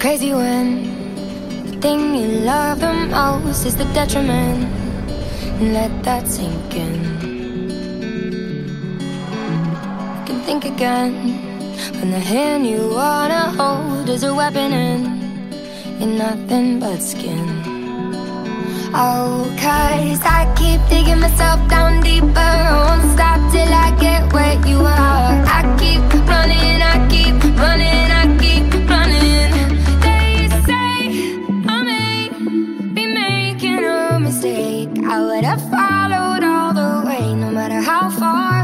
crazy when the thing you love the most is the detriment. Let that sink in. You can think again when the hand you wanna hold is a weapon and you're nothing but skin. Oh, 'cause I keep digging myself down deeper. I won't stop till I get where you are. I keep running, I keep running, I keep running. They say I may be making a mistake. I would have followed all the way, no matter how far.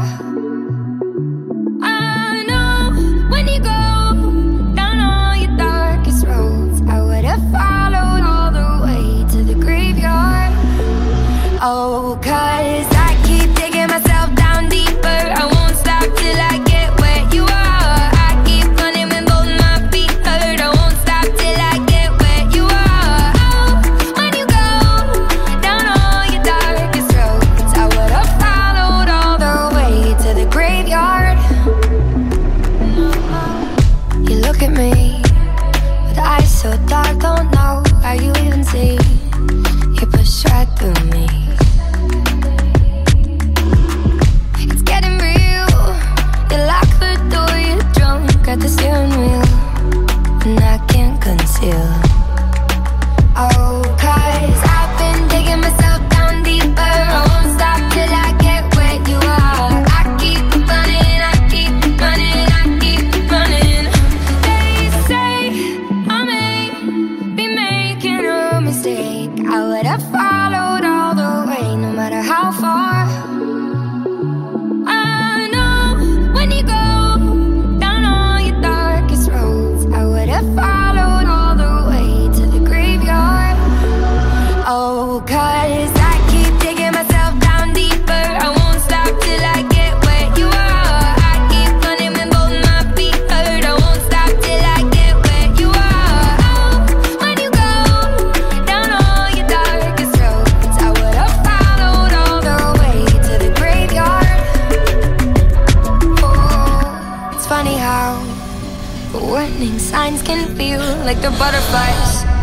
I know when you go down all your darkest roads, I would have followed all the way to the graveyard. Oh, 'cause I keep digging myself down deeper. I won't stop till I get where you are. I keep running when both my feet hurt. I won't stop till I get where you are. Oh, when you go down all your darkest roads, I would have followed all the way to the graveyard. You look at me with eyes so dark, don't know how you even see. You push right through me. It's getting real. You lock the door, you're drunk at the steering wheel, and I can't conceal. Oh, 'cause I've been digging myself down deeper. I won't stop till I get where you are. I keep running, I keep running, I keep running. They say I may be making a mistake. I would have followed all the way, no matter how far. I know when you go down all your darkest roads, I would have followed all the way to the graveyard. Oh, 'cause I keep digging myself down deeper. I won't stop till I get where you are. I keep running when both my feet hurt. I won't stop till I get where you are. Oh, when you go down all your darkest roads, I would have followed all the way to the graveyard. Oh, it's funny how warning signs can feel like the butterflies